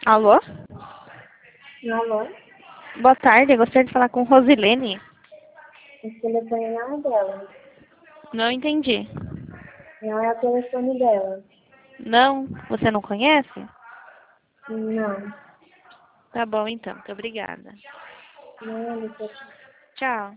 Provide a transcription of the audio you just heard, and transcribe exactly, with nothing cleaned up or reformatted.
Alô? Alô? Boa tarde, eu gostaria de falar com Rosilene. Esse telefone não é dela. Não entendi. Não é o telefone dela. Não? Você não conhece? Não. Tá bom então, muito obrigada. Não é o telefone. Tchau.